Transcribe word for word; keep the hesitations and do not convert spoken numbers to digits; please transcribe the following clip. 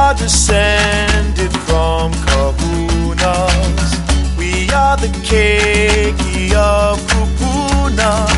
are descended from kahunas. We are the keiki of kupuna.